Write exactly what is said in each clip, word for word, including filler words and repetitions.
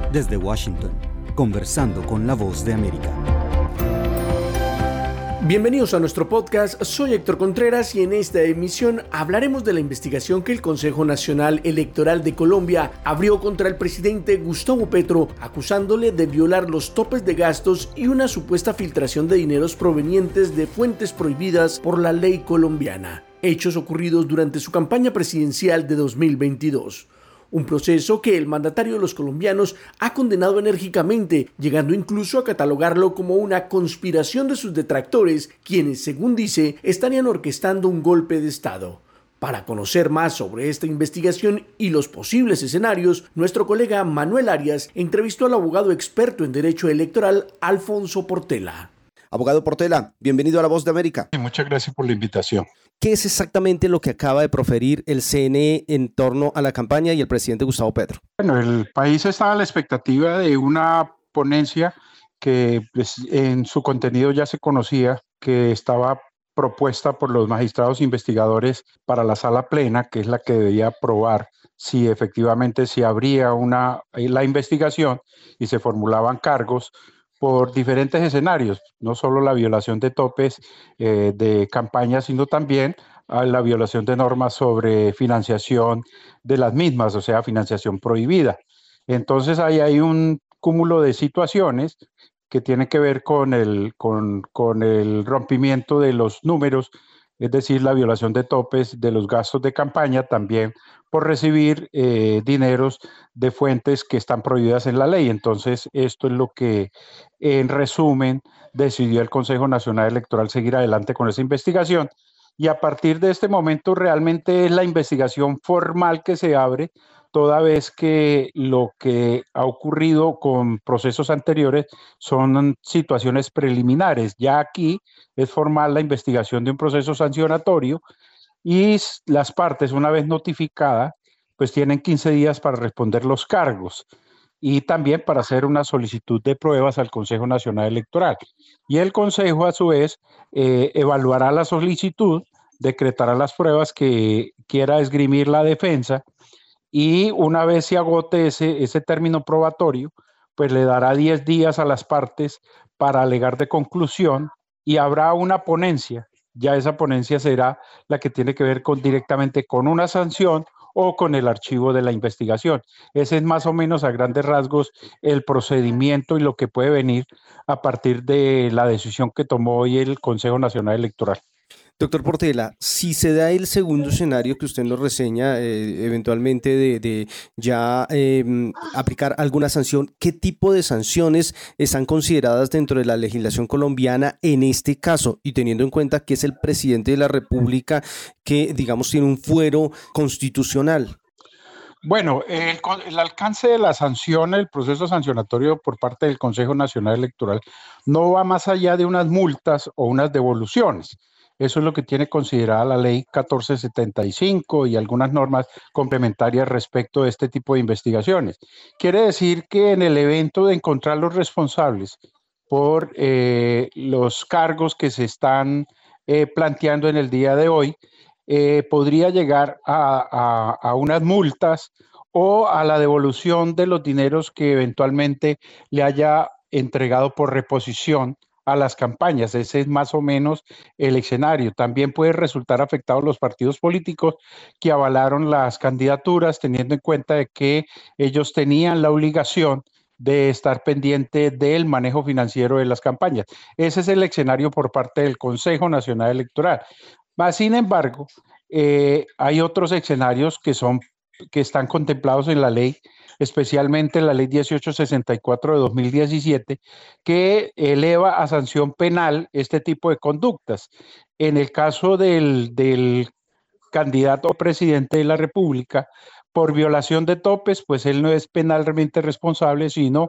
Desde Washington, conversando con la Voz de América. Bienvenidos a nuestro podcast, soy Héctor Contreras y en esta emisión hablaremos de la investigación que el Consejo Nacional Electoral de Colombia abrió contra el presidente Gustavo Petro, acusándole de violar los topes de gastos y una supuesta filtración de dineros provenientes de fuentes prohibidas por la ley colombiana, hechos ocurridos durante su campaña presidencial de dos mil veintidós. Un proceso que el mandatario de los colombianos ha condenado enérgicamente, llegando incluso a catalogarlo como una conspiración de sus detractores, quienes, según dice, estarían orquestando un golpe de Estado. Para conocer más sobre esta investigación y los posibles escenarios, nuestro colega Manuel Arias entrevistó al abogado experto en derecho electoral Alfonso Portela. Abogado Portela, bienvenido a La Voz de América. Muchas gracias por la invitación. ¿Qué es exactamente lo que acaba de proferir el C N E en torno a la campaña y el presidente Gustavo Petro? Bueno, el país estaba a la expectativa de una ponencia que pues, en su contenido ya se conocía, que estaba propuesta por los magistrados investigadores para la sala plena, que es la que debía aprobar si efectivamente se abría una, la investigación y se formulaban cargos por diferentes escenarios, no solo la violación de topes eh, de campaña, sino también a la violación de normas sobre financiación de las mismas, o sea, financiación prohibida. Entonces ahí hay un cúmulo de situaciones que tienen que ver con el, con, con el rompimiento de los números, es decir, la violación de topes de los gastos de campaña, también por recibir eh, dineros de fuentes que están prohibidas en la ley. Entonces, esto es lo que, en resumen, decidió el Consejo Nacional Electoral seguir adelante con esa investigación. Y a partir de este momento, realmente es la investigación formal que se abre, toda vez que lo que ha ocurrido con procesos anteriores son situaciones preliminares. Ya aquí es formal la investigación de un proceso sancionatorio y las partes, una vez notificada, pues tienen quince días para responder los cargos y también para hacer una solicitud de pruebas al Consejo Nacional Electoral. Y el Consejo, a su vez, eh, evaluará la solicitud, decretará las pruebas que quiera esgrimir la defensa y una vez se agote ese, ese término probatorio, pues le dará diez días a las partes para alegar de conclusión y habrá una ponencia. Ya esa ponencia será la que tiene que ver con, directamente con una sanción o con el archivo de la investigación. Ese es más o menos a grandes rasgos el procedimiento y lo que puede venir a partir de la decisión que tomó hoy el Consejo Nacional Electoral. Doctor Portela, si se da el segundo escenario que usted nos reseña, eh, eventualmente de, de ya eh, aplicar alguna sanción, ¿qué tipo de sanciones están consideradas dentro de la legislación colombiana en este caso? Y teniendo en cuenta que es el presidente de la República que, digamos, tiene un fuero constitucional. Bueno, el, el alcance de la sanción, el proceso sancionatorio por parte del Consejo Nacional Electoral no va más allá de unas multas o unas devoluciones. Eso es lo que tiene considerada la ley catorce setenta y cinco y algunas normas complementarias respecto de este tipo de investigaciones. Quiere decir que en el evento de encontrar los responsables por eh, los cargos que se están eh, planteando en el día de hoy, eh, podría llegar a, a, a unas multas o a la devolución de los dineros que eventualmente le haya entregado por reposición a las campañas. Ese es más o menos el escenario. También puede resultar afectados los partidos políticos que avalaron las candidaturas, teniendo en cuenta de que ellos tenían la obligación de estar pendiente del manejo financiero de las campañas. Ese es el escenario por parte del Consejo Nacional Electoral. Mas, sin embargo, eh, hay otros escenarios que son que están contemplados en la ley, especialmente en la ley dieciocho sesenta y cuatro de dos mil diecisiete, que eleva a sanción penal este tipo de conductas. En el caso del, del candidato a presidente de la República, por violación de topes, pues él no es penalmente responsable, sino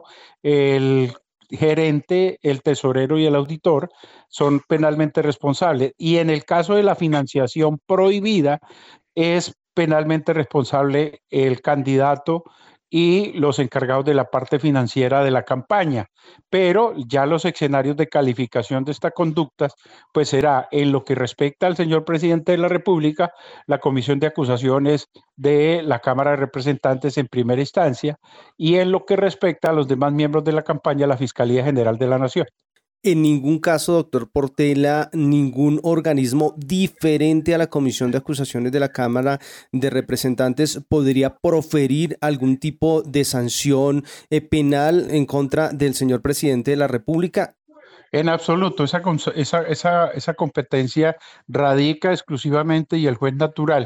el gerente, el tesorero y el auditor son penalmente responsables. Y en el caso de la financiación prohibida, es penalmente responsable el candidato y los encargados de la parte financiera de la campaña. Pero ya los escenarios de calificación de estas conductas, pues será en lo que respecta al señor presidente de la República, la Comisión de Acusaciones de la Cámara de Representantes en primera instancia, y en lo que respecta a los demás miembros de la campaña, la Fiscalía General de la Nación. En ningún caso, doctor Portela, ningún organismo diferente a la Comisión de Acusaciones de la Cámara de Representantes podría proferir algún tipo de sanción eh, penal en contra del señor presidente de la República. En absoluto, esa, esa, esa, esa competencia radica exclusivamente y el juez natural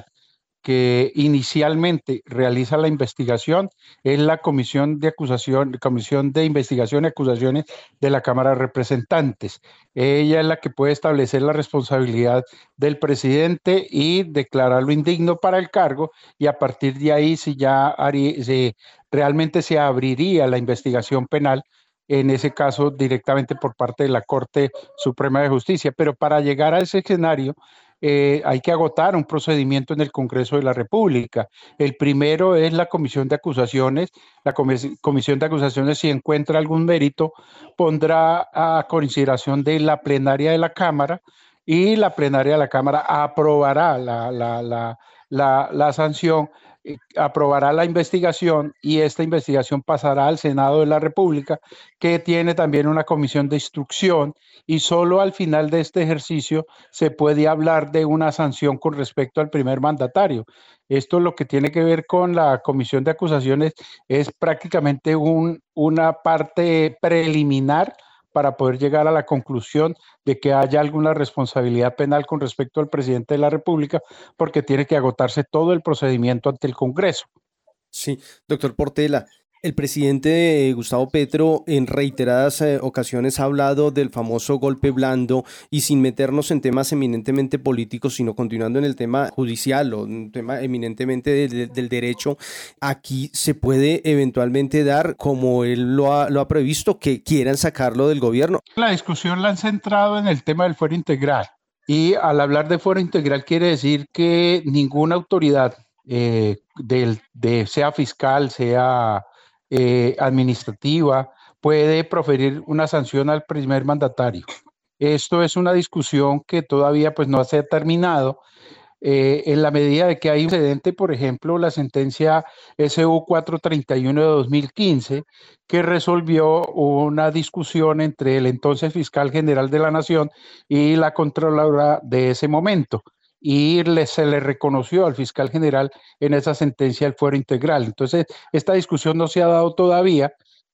que inicialmente realiza la investigación es la Comisión de Acusación, Comisión de Investigación y Acusaciones de la Cámara de Representantes. Ella es la que puede establecer la responsabilidad del presidente y declararlo indigno para el cargo, y a partir de ahí si ya haría, si realmente se abriría la investigación penal, en ese caso directamente por parte de la Corte Suprema de Justicia. Pero para llegar a ese escenario, Eh, hay que agotar un procedimiento en el Congreso de la República. El primero es la Comisión de Acusaciones. La comis- Comisión de Acusaciones, si encuentra algún mérito, pondrá a consideración de la plenaria de la Cámara, y la plenaria de la Cámara aprobará la, la, la, la, la sanción, eh, aprobará la investigación, y esta investigación pasará al Senado de la República, que tiene también una comisión de instrucción, y solo al final de este ejercicio se puede hablar de una sanción con respecto al primer mandatario. Esto lo que tiene que ver con la Comisión de Acusaciones es prácticamente un, una parte preliminar para poder llegar a la conclusión de que haya alguna responsabilidad penal con respecto al presidente de la República, porque tiene que agotarse todo el procedimiento ante el Congreso. Sí, doctor Portela, el presidente Gustavo Petro en reiteradas eh, ocasiones ha hablado del famoso golpe blando, y sin meternos en temas eminentemente políticos, sino continuando en el tema judicial o un tema eminentemente de, de, del derecho, aquí se puede eventualmente dar, como él lo ha, lo ha previsto, que quieran sacarlo del gobierno. La discusión la han centrado en el tema del fuero integral, y al hablar de fuero integral quiere decir que ninguna autoridad, eh, del, de, sea fiscal, sea Eh, administrativa, puede proferir una sanción al primer mandatario. Esto es una discusión que todavía pues no se ha terminado, eh, en la medida de que hay un precedente, por ejemplo, la sentencia S U cuatrocientos treinta y uno de dos mil quince, que resolvió una discusión entre el entonces fiscal general de la Nación y la Contralora de ese momento, y le, se le reconoció al fiscal general en esa sentencia el fuero integral. Entonces, esta discusión no se ha dado todavía,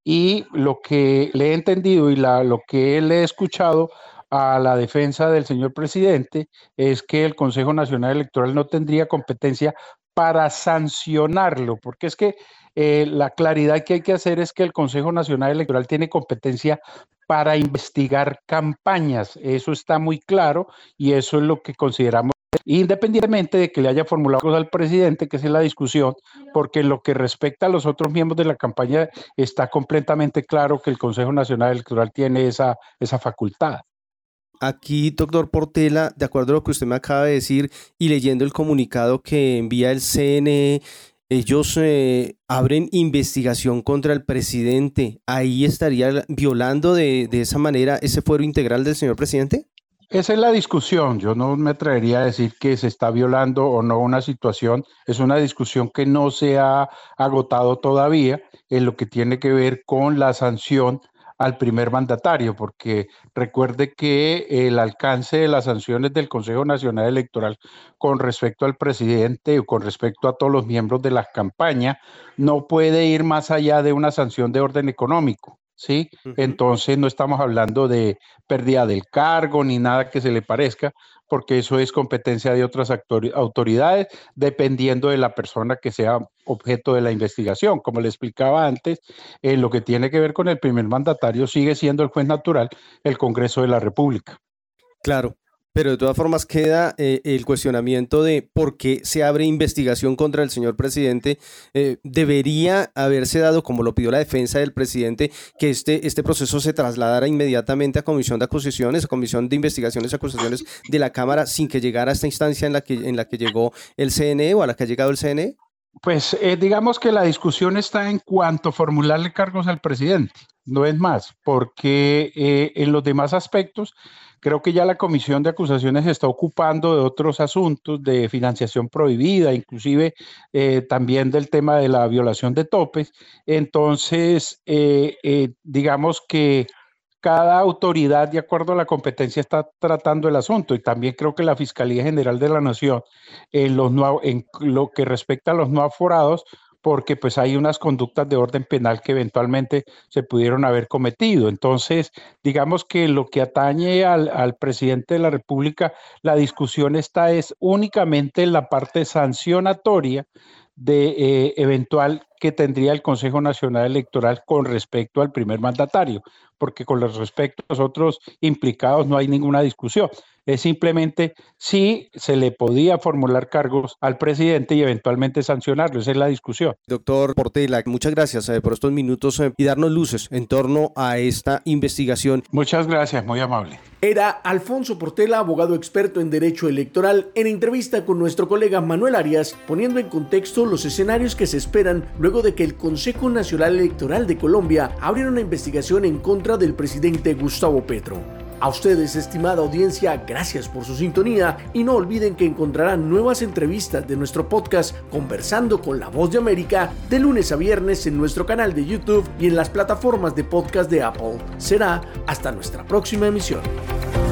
y lo que le he entendido y la, lo que le he escuchado a la defensa del señor presidente es que el Consejo Nacional Electoral no tendría competencia para sancionarlo, porque es que eh, la claridad que hay que hacer es que el Consejo Nacional Electoral tiene competencia para investigar campañas. Eso está muy claro, y eso es lo que consideramos, independientemente de que le haya formulado cosas al presidente, que es la discusión, porque en lo que respecta a los otros miembros de la campaña está completamente claro que el Consejo Nacional Electoral tiene esa, esa facultad. Aquí, doctor Portela, de acuerdo a lo que usted me acaba de decir y leyendo el comunicado que envía el C N E, ellos eh, abren investigación contra el presidente. ¿Ahí estaría violando de, de esa manera ese fuero integral del señor presidente? Esa es la discusión. Yo no me atrevería a decir que se está violando o no una situación. Es una discusión que no se ha agotado todavía en lo que tiene que ver con la sanción al primer mandatario, porque recuerde que el alcance de las sanciones del Consejo Nacional Electoral con respecto al presidente o con respecto a todos los miembros de la campaña no puede ir más allá de una sanción de orden económico. ¿Sí? Uh-huh. Entonces no estamos hablando de pérdida del cargo ni nada que se le parezca, porque eso es competencia de otras autoridades, dependiendo de la persona que sea objeto de la investigación. Como le explicaba antes, en lo que tiene que ver con el primer mandatario sigue siendo el juez natural, el Congreso de la República. Claro. Pero de todas formas queda eh, el cuestionamiento de por qué se abre investigación contra el señor presidente. Eh, debería haberse dado, como lo pidió la defensa del presidente, que este, este proceso se trasladara inmediatamente a Comisión de Acusaciones, a Comisión de Investigaciones y Acusaciones de la Cámara, sin que llegara a esta instancia en la que, en la que llegó el C N E o a la que ha llegado el C N E. Pues eh, digamos que la discusión está en cuanto a formularle cargos al presidente, no es más, porque eh, en los demás aspectos creo que ya la comisión de acusaciones se está ocupando de otros asuntos, de financiación prohibida, inclusive eh, también del tema de la violación de topes. Entonces, eh, eh, digamos que cada autoridad, de acuerdo a la competencia, está tratando el asunto, y también creo que la Fiscalía General de la Nación, en, los no, en lo que respecta a los no aforados, porque pues hay unas conductas de orden penal que eventualmente se pudieron haber cometido. Entonces, digamos que lo que atañe al, al presidente de la República, la discusión está es únicamente en la parte sancionatoria de eh, eventual que tendría el Consejo Nacional Electoral con respecto al primer mandatario, porque con los respecto a los otros implicados no hay ninguna discusión. Es simplemente si se le podía formular cargos al presidente y eventualmente sancionarlo. Esa es la discusión. Doctor Portela, muchas gracias eh, por estos minutos eh, y darnos luces en torno a esta investigación. Muchas gracias, muy amable. Era Alfonso Portela, abogado experto en Derecho Electoral, en entrevista con nuestro colega Manuel Arias, poniendo en contexto los escenarios que se esperan luego de que el Consejo Nacional Electoral de Colombia abriera una investigación en contra del presidente Gustavo Petro. A ustedes, estimada audiencia, gracias por su sintonía y no olviden que encontrarán nuevas entrevistas de nuestro podcast Conversando con la Voz de América de lunes a viernes en nuestro canal de YouTube y en las plataformas de podcast de Apple. Será hasta nuestra próxima emisión.